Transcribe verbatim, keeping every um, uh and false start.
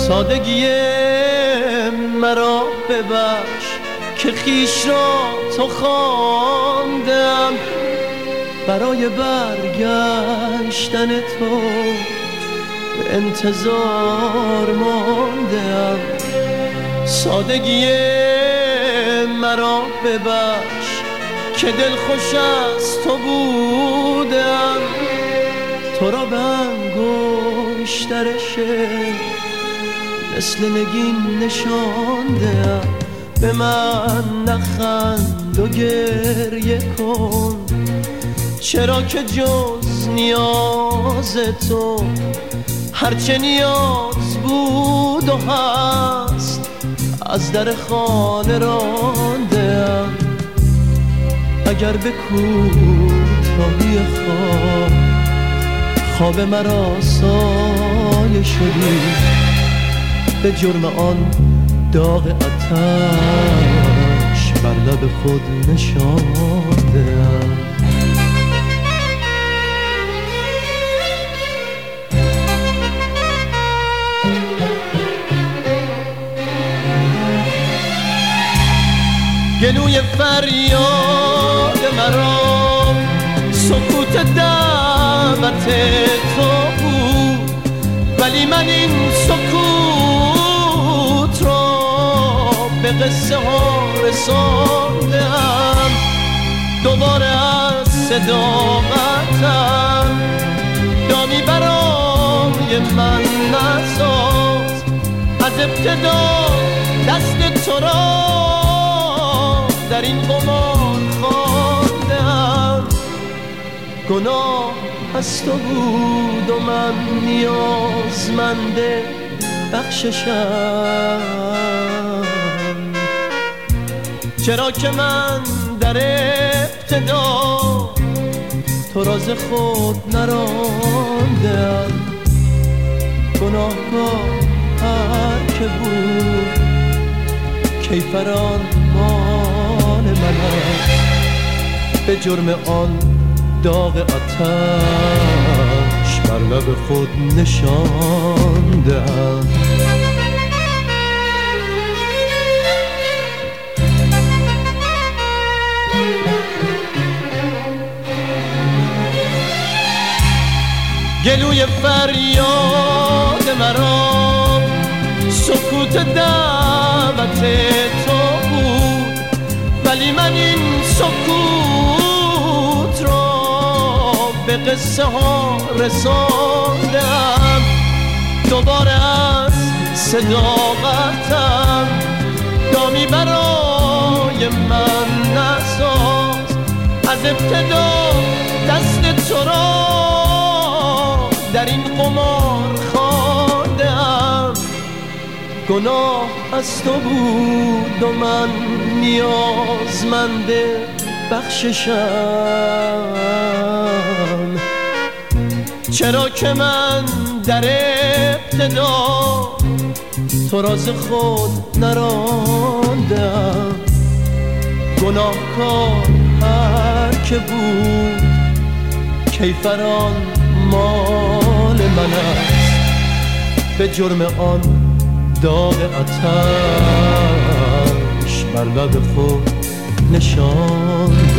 سادگی مرا ببخش که خویش را تو خواندم، برای برگشتن تو به انتظار ماندم. سادگی مرا ببخش که دل خوش از تو بودم، تو را به انگشتر شعر مثل نگین نشاندم. به من نخند و گریه کن، چرا که جز نیاز تو هرچه نیاز بود و هست از در خانه راندم. اگر به کوتاهی خواب خواب مرا سایه شدی، به جرم آن داغ آتش بر لب خود نشاندم. گلوی فریاد مرا سکوت دعوت تو بود، ولی من این سکوت را به قصه ها رساندم. دوباره از صداقتم دامی برای من نساز، از ابتدا دست تو را در این قمار خواندم. گناه از تو بود و من نیازمند بخششم، چرا که من در ابتدا تو راز خود نراندم. گناهکار هر که بود کیفران مال من است، به جرم آن داغ آتش بر لب خود نشاندم. گلوی فریاد مرا سکوت دعوت تو بود، ولی من این سکوت را به قصه ها رساندم. دوباره از صداقتم دامی برای من نساز، از ابتدا دست تو را در این قمار خواندم. گناه از تو بود و من نیازمند بخششم، چرا که من در ابتدا تو راز خود نراندم. گناهکار هر که بود کیفران مال من است، به جرم آن داغ آتش بر لب خود نشان